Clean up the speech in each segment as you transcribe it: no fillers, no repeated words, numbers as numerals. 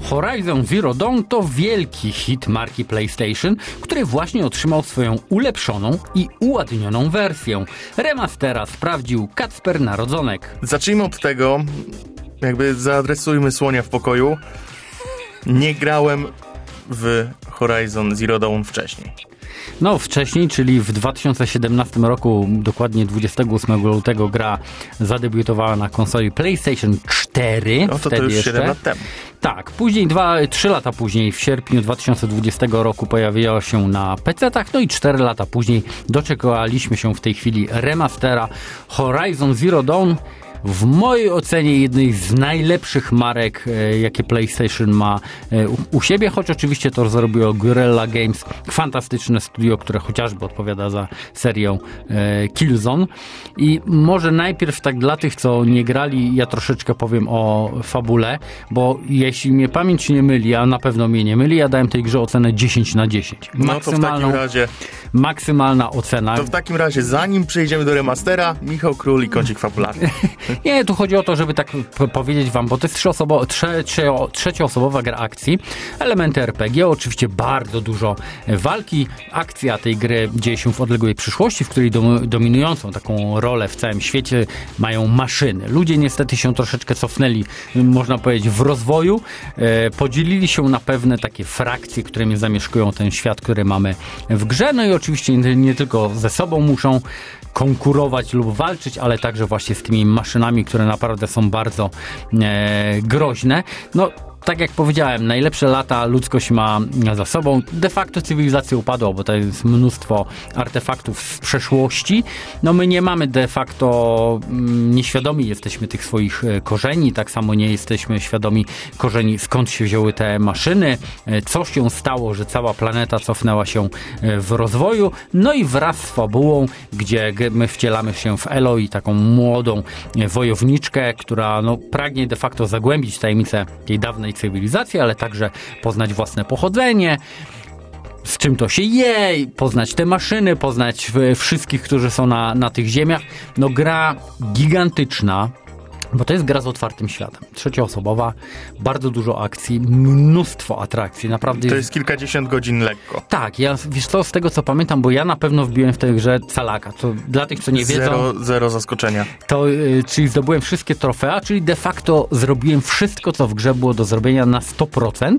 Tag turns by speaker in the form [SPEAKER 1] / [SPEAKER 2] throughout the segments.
[SPEAKER 1] Horizon Zero Dawn to wielki hit marki PlayStation, który właśnie otrzymał swoją ulepszoną i uładnioną wersję. Remastera sprawdził Kacper Narodzonek.
[SPEAKER 2] Zacznijmy od tego, jakby zaadresujmy słonia w pokoju. Nie grałem w Horizon Zero Dawn wcześniej.
[SPEAKER 1] No wcześniej, czyli w 2017 roku, dokładnie 28 lutego gra zadebiutowała na konsoli PlayStation 4.
[SPEAKER 2] No to już 7 lat temu.
[SPEAKER 1] Tak, później 3 lata później, w sierpniu 2020 roku pojawiła się na PC-tach, no i 4 lata później doczekaliśmy się w tej chwili remastera Horizon Zero Dawn. W mojej ocenie jednej z najlepszych marek, jakie PlayStation ma u siebie, choć oczywiście to zrobiło Guerrilla Games, fantastyczne studio, które chociażby odpowiada za serię Killzone. I może najpierw tak dla tych, co nie grali, ja troszeczkę powiem o fabule, bo jeśli mnie pamięć nie myli, a na pewno mnie nie myli, ja dałem tej grze ocenę 10/10.
[SPEAKER 2] No to w takim razie...
[SPEAKER 1] Maksymalna ocena.
[SPEAKER 2] To w takim razie, zanim przejdziemy do remastera, Michał Król i kącik fabularny.
[SPEAKER 1] Nie, tu chodzi o to, żeby tak powiedzieć wam, bo to jest trzecioosobowa gra akcji, elementy RPG, oczywiście bardzo dużo walki. Akcja tej gry dzieje się w odległej przyszłości, w której dominującą taką rolę w całym świecie mają maszyny. Ludzie niestety się troszeczkę cofnęli, można powiedzieć, w rozwoju. Podzielili się na pewne takie frakcje, które zamieszkują ten świat, który mamy w grze. No i oczywiście nie tylko ze sobą muszą konkurować lub walczyć, ale także właśnie z tymi maszynami, które naprawdę są bardzo groźne. No, tak jak powiedziałem, najlepsze lata ludzkość ma za sobą. De facto cywilizacja upadła, bo to jest mnóstwo artefaktów z przeszłości. No my nie mamy de facto, nieświadomi jesteśmy tych swoich korzeni, tak samo nie jesteśmy świadomi korzeni, skąd się wzięły te maszyny, co się stało, że cała planeta cofnęła się w rozwoju. No i wraz z fabułą, gdzie my wcielamy się w Eloy, taką młodą wojowniczkę, która pragnie de facto zagłębić tajemnicę tej dawnej cywilizacji, ale także poznać własne pochodzenie, z czym to się je, poznać te maszyny, poznać wszystkich, którzy są na tych ziemiach. No gra gigantyczna, bo to jest gra z otwartym światem. Trzecioosobowa, bardzo dużo akcji, mnóstwo atrakcji, naprawdę.
[SPEAKER 2] To jest kilkadziesiąt godzin lekko.
[SPEAKER 1] Tak, wiesz co, z tego co pamiętam, bo ja na pewno wbiłem w tej grze calaka. To dla tych, co nie wiedzą...
[SPEAKER 2] Zero zaskoczenia.
[SPEAKER 1] To, czyli zdobyłem wszystkie trofea, czyli de facto zrobiłem wszystko, co w grze było do zrobienia na 100%.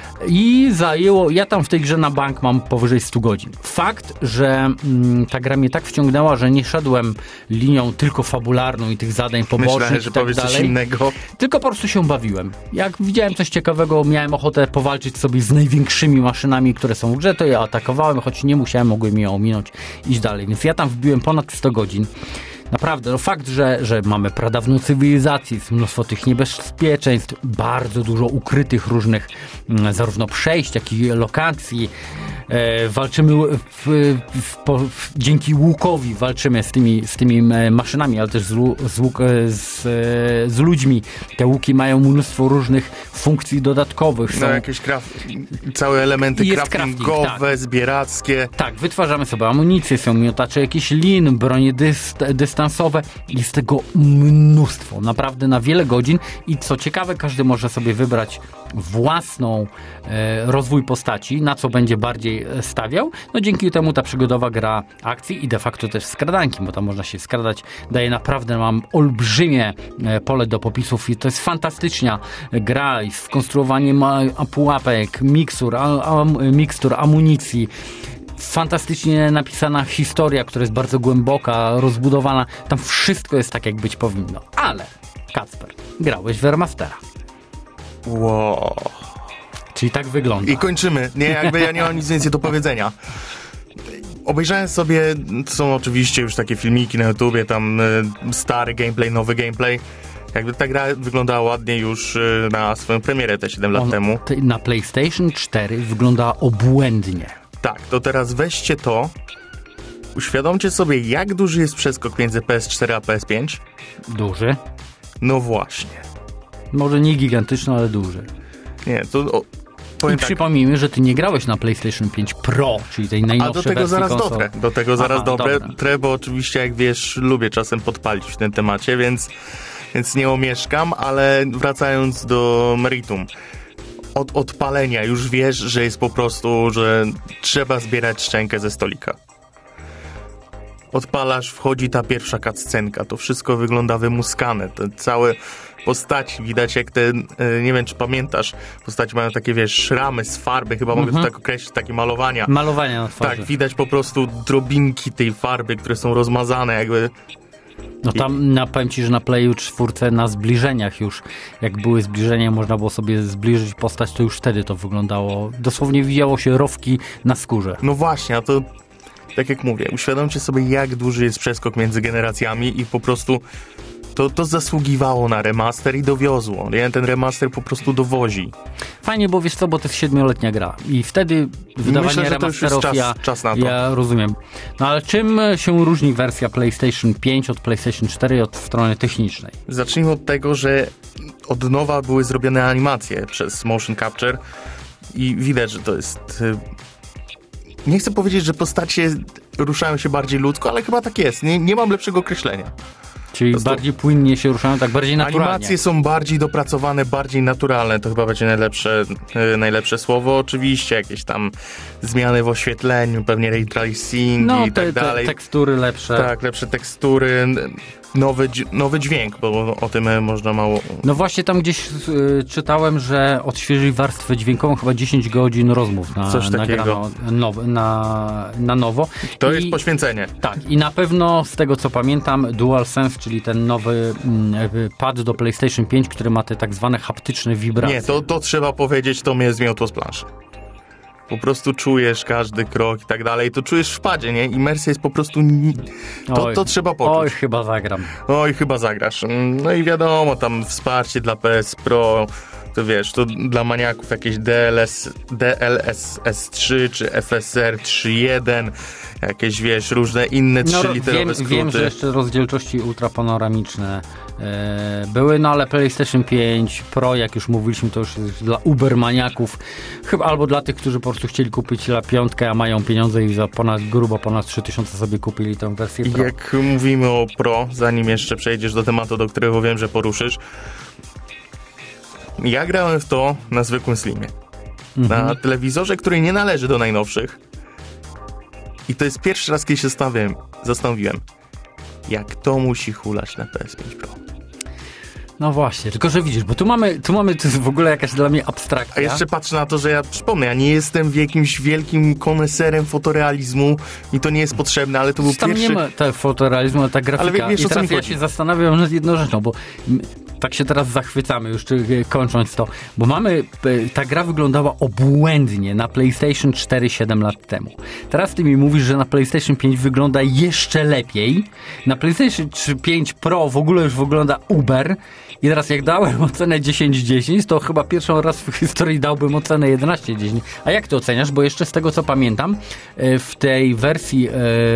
[SPEAKER 1] I zajęło, ja tam w tej grze na bank mam powyżej 100 godzin. Fakt, że ta gra mnie tak wciągnęła, że nie szedłem linią tylko fabularną i tych zadań pobocznych.
[SPEAKER 2] Myślałem, że
[SPEAKER 1] i tak
[SPEAKER 2] powiesz
[SPEAKER 1] dalej.
[SPEAKER 2] coś innego.
[SPEAKER 1] Tylko po prostu się bawiłem. Jak widziałem coś ciekawego, miałem ochotę powalczyć sobie z największymi maszynami, które są w grze, to ja atakowałem, choć nie musiałem, mogłem je ominąć, iść dalej. Więc ja tam wbiłem ponad 100 godzin. Naprawdę, fakt, że mamy pradawną cywilizację, jest mnóstwo tych niebezpieczeństw, bardzo dużo ukrytych różnych zarówno przejść, jak i lokacji. Walczymy dzięki łukowi walczymy z tymi maszynami, ale też z ludźmi. Te łuki mają mnóstwo różnych funkcji dodatkowych. Są
[SPEAKER 2] jakieś całe elementy craftingowe, tak. Zbierackie.
[SPEAKER 1] Tak, wytwarzamy sobie amunicję, są miotacze jakichś lin, bronie dystansowe. Jest tego mnóstwo, naprawdę na wiele godzin i co ciekawe, każdy może sobie wybrać własną rozwój postaci, na co będzie bardziej stawiał. No dzięki temu ta przygodowa gra akcji i de facto też skradanki, bo tam można się skradać, daje naprawdę, mam olbrzymie pole do popisów i to jest fantastyczna gra i skonstruowanie pułapek, mikstur, amunicji. Fantastycznie napisana historia, która jest bardzo głęboka, rozbudowana. Tam wszystko jest tak, jak być powinno. Ale, Kacper, grałeś w remastera.
[SPEAKER 2] Wow.
[SPEAKER 1] Czyli tak wygląda.
[SPEAKER 2] I kończymy. Nie, jakby ja nie mam nic więcej do powiedzenia. Obejrzałem sobie, są oczywiście już takie filmiki na YouTubie, tam stary gameplay, nowy gameplay. Jakby ta gra wyglądała ładnie już na swoją premierę te 7 lat temu.
[SPEAKER 1] Na PlayStation 4 wygląda obłędnie.
[SPEAKER 2] Tak, to teraz weźcie to, uświadomcie sobie, jak duży jest przeskok między PS4 a PS5.
[SPEAKER 1] Duży.
[SPEAKER 2] No właśnie.
[SPEAKER 1] Może nie gigantyczny, ale duży.
[SPEAKER 2] Nie, to...
[SPEAKER 1] I przypomnijmy, że ty nie grałeś na PlayStation 5 Pro, czyli tej najnowszej wersji konsol.
[SPEAKER 2] Do tego zaraz dotrę, bo oczywiście, jak wiesz, lubię czasem podpalić w tym temacie, więc nie omieszkam, ale wracając do meritum. od odpalenia już wiesz, że jest po prostu, że trzeba zbierać szczękę ze stolika. Odpalasz, wchodzi ta pierwsza cutscenka, to wszystko wygląda wymuskane, te całe postaci, widać jak te, nie wiem czy pamiętasz, postaci mają takie, wiesz, szramy z farby, chyba mogę to tak określić, takie malowania.
[SPEAKER 1] Malowania na twarzy.
[SPEAKER 2] Tak, widać po prostu drobinki tej farby, które są rozmazane, jakby.
[SPEAKER 1] No tam powiem ci, że na Playu 4 na zbliżeniach już, jak były zbliżenia, można było sobie zbliżyć postać, to już wtedy to wyglądało, dosłownie widziało się rowki na skórze.
[SPEAKER 2] No właśnie, a to tak jak mówię, uświadomcie sobie, jak duży jest przeskok między generacjami i po prostu to zasługiwało na remaster i dowiozło. Ten remaster po prostu dowozi.
[SPEAKER 1] Fajnie, bo wiesz co, bo to jest 7-letnia gra i wtedy wydawanie
[SPEAKER 2] myślę, że to już
[SPEAKER 1] remasterów
[SPEAKER 2] jest czas na to.
[SPEAKER 1] Ja rozumiem. No ale czym się różni wersja PlayStation 5 od PlayStation 4 od strony technicznej?
[SPEAKER 2] Zacznijmy od tego, że od nowa były zrobione animacje przez motion capture i widać, że to jest... Nie chcę powiedzieć, że postacie ruszają się bardziej ludzko, ale chyba tak jest. Nie mam lepszego określenia.
[SPEAKER 1] Czyli bardziej płynnie się ruszają, tak bardziej naturalnie.
[SPEAKER 2] Animacje są bardziej dopracowane, bardziej naturalne. To chyba będzie najlepsze słowo. Oczywiście jakieś tam zmiany w oświetleniu, pewnie ray tracing i tak dalej.
[SPEAKER 1] Tekstury lepsze.
[SPEAKER 2] Tak, lepsze tekstury. Nowy dźwięk, bo o tym można mało...
[SPEAKER 1] No właśnie tam gdzieś czytałem, że odświeżyli warstwę dźwiękową, chyba 10 godzin rozmów nagrano na nowo.
[SPEAKER 2] To jest poświęcenie.
[SPEAKER 1] Tak, i na pewno z tego co pamiętam DualSense, czyli ten nowy pad do PlayStation 5, który ma te tak zwane haptyczne wibracje.
[SPEAKER 2] Nie, to trzeba powiedzieć, to mnie zmiotło z planszy. Po prostu czujesz każdy krok i tak dalej. To czujesz w padzie, nie? Imersja jest po prostu... To trzeba poczuć.
[SPEAKER 1] Oj, chyba zagram.
[SPEAKER 2] Oj, chyba zagrasz. No i wiadomo, tam wsparcie dla PS Pro, to wiesz, to dla maniaków jakieś DLSS 3 czy FSR 3.1, jakieś, wiesz, różne inne 3-literowe skróty.
[SPEAKER 1] Wiem, że jeszcze rozdzielczości ultrapanoramiczne były, no ale PlayStation 5 Pro, jak już mówiliśmy, to już jest dla ubermaniaków, chyba albo dla tych, którzy po prostu chcieli kupić la piątkę, a mają pieniądze i za grubo ponad 3000 sobie kupili tę wersję Pro.
[SPEAKER 2] Jak mówimy o Pro, zanim jeszcze przejdziesz do tematu, do którego wiem, że poruszysz, ja grałem w to na zwykłym Slimie. Na telewizorze, który nie należy do najnowszych. I to jest pierwszy raz, kiedy się zastanowiłem, jak to musi hulać na PS5 Pro.
[SPEAKER 1] No właśnie, tylko że widzisz, bo tu mamy, to jest w ogóle jakaś dla mnie abstrakcja.
[SPEAKER 2] A jeszcze patrzę na to, że ja przypomnę, ja nie jestem jakimś wielkim koneserem fotorealizmu i to nie jest potrzebne, ale to był
[SPEAKER 1] tam
[SPEAKER 2] pierwszy...
[SPEAKER 1] nie ma tego fotorealizmu, ale ta grafika.
[SPEAKER 2] Ale wiesz,
[SPEAKER 1] i teraz ja
[SPEAKER 2] chodzi.
[SPEAKER 1] się zastanawiam nad jedną rzeczą, bo tak się teraz zachwycamy, już kończąc to, bo ta gra wyglądała obłędnie na PlayStation 4 7 lat temu. Teraz ty mi mówisz, że na PlayStation 5 wygląda jeszcze lepiej. Na PlayStation 5 Pro w ogóle już wygląda uber. I teraz jak dałem ocenę 10/10, to chyba pierwszy raz w historii dałbym ocenę 11/10. A jak ty oceniasz? Bo jeszcze z tego co pamiętam, w tej wersji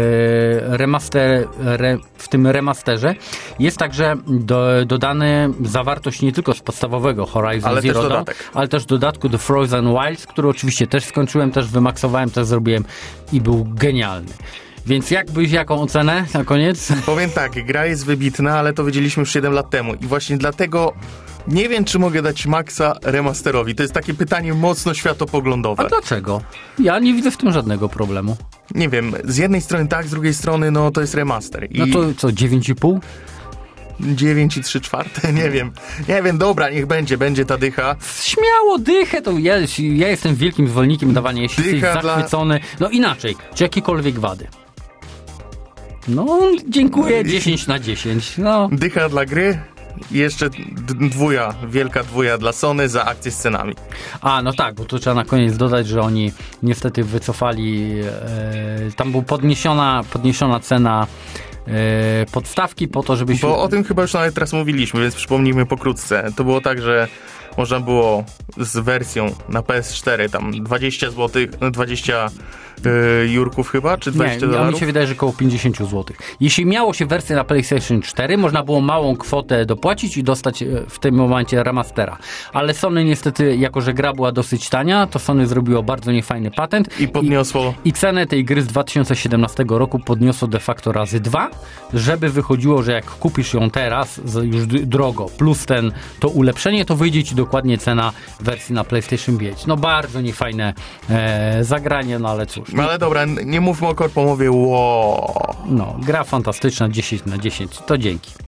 [SPEAKER 1] w tym remasterze jest także dodany zawartość nie tylko z podstawowego Horizon Zero Dawn, ale też dodatku The Frozen Wilds, który oczywiście też skończyłem, też wymaksowałem, też zrobiłem i był genialny. Więc jaką ocenę na koniec?
[SPEAKER 2] Powiem tak, gra jest wybitna, ale to wiedzieliśmy już 7 lat temu i właśnie dlatego nie wiem, czy mogę dać maksa remasterowi. To jest takie pytanie mocno światopoglądowe.
[SPEAKER 1] A dlaczego? Ja nie widzę w tym żadnego problemu.
[SPEAKER 2] Nie wiem, z jednej strony tak, z drugiej strony no to jest remaster.
[SPEAKER 1] No to co, 9,5?
[SPEAKER 2] 9 3/4? Nie wiem, dobra, niech będzie ta dycha.
[SPEAKER 1] Śmiało, dychę, to ja jestem wielkim zwolennikiem dawania, jeśli jesteś zachwycony. No inaczej, czy jakiekolwiek wady. No, dziękuję, 10/10. No.
[SPEAKER 2] Dycha dla gry i jeszcze wielka dwuja dla Sony za akcję z cenami.
[SPEAKER 1] A, no tak, bo tu trzeba na koniec dodać, że oni niestety wycofali, tam była podniesiona cena podstawki po to, żebyśmy...
[SPEAKER 2] Bo o tym chyba już nawet teraz mówiliśmy, więc przypomnijmy pokrótce. To było tak, że można było z wersją na PS4 tam 20 zł, 20 jurków chyba, czy 20 dolarów?
[SPEAKER 1] Nie, mi się wydaje, że około 50 zł. Jeśli miało się wersję na PlayStation 4, można było małą kwotę dopłacić i dostać w tym momencie remastera. Ale Sony niestety, jako że gra była dosyć tania, to Sony zrobiło bardzo niefajny patent.
[SPEAKER 2] I podniosło...
[SPEAKER 1] I cenę tej gry z 2017 roku podniosło de facto razy 2, żeby wychodziło, że jak kupisz ją teraz, już drogo, plus to ulepszenie, to wyjdzie ci dokładnie cena wersji na PlayStation 5. No bardzo niefajne zagranie, no ale cóż.
[SPEAKER 2] No ale dobra, nie mówmy o korpomowie,
[SPEAKER 1] No, gra fantastyczna, 10/10, to dzięki.